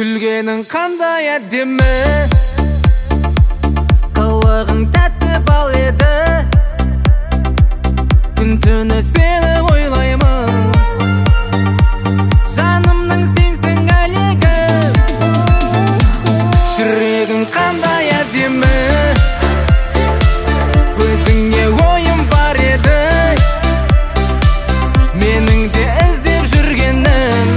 Күлгенің қандай әдемі, қылығың тәтті бал еді. Күн-түні сені ойлаймын, жанымның сенсің әлегім. Жүрегің қандай әдемі, өзіңе ойым бар еді. Менің де іздеп жүргенім,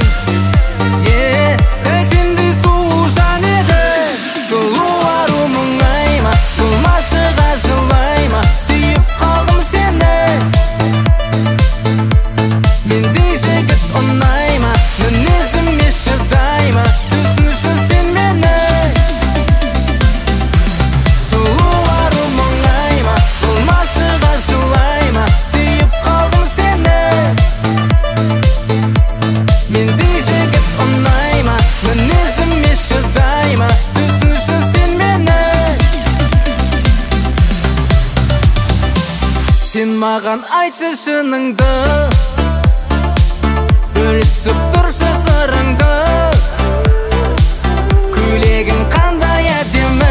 сендей сұлу жан еді. Сұлу ару мұңайма, болмашыға жылайма, сүйіп қалдым сені. Мендей жігіт ұнайма, мінезіме шыдайма, түсінші сен мені. Сұлу ару мұңайма, болмашыға жылайма, сүйіп қалдым сені. Мендей жігіт ұнайма, мінезіме шыдайма, түсінші сен мені. Сен маған айтшы шыныңды, бөлісіп тұршы сырыңды. Көйлегің қандай әдемі,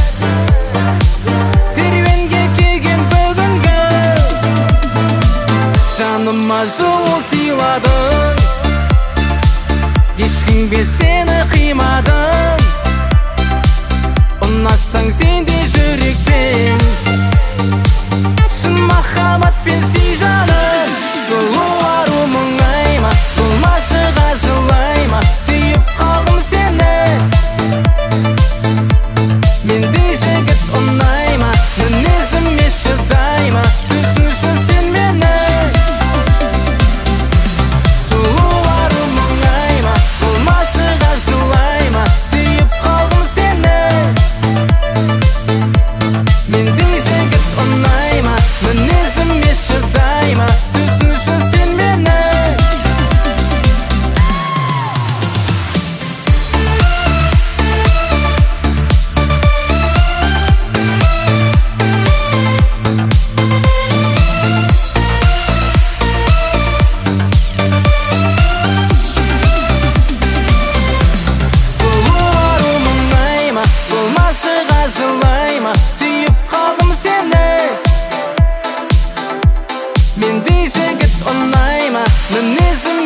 серуенге келген бүгінгі. Жаныма жылу сыйладың, ешкімге сені қимадым. Ұнатсаң сендей жүрекпен, шын махаббатпен сүй жаным. Сұлу ару мұңайма, болмашыға жылайма, сүйіп қалдым сені. Мендей жігіт ұнайма, мінезіме шыдайма, түсінші сен мені. Сұлу ару мұңайма, болмашыға жылайма, сүйіп қалдым сені. Мендей жігіт ұнайма, мінезіме шыдайма, түсінші сен мені. Сұлу ару мұңайма, болмашыға жылайма, сүйіп қалдым сені. Мендей жігіт ұнайма, мінезім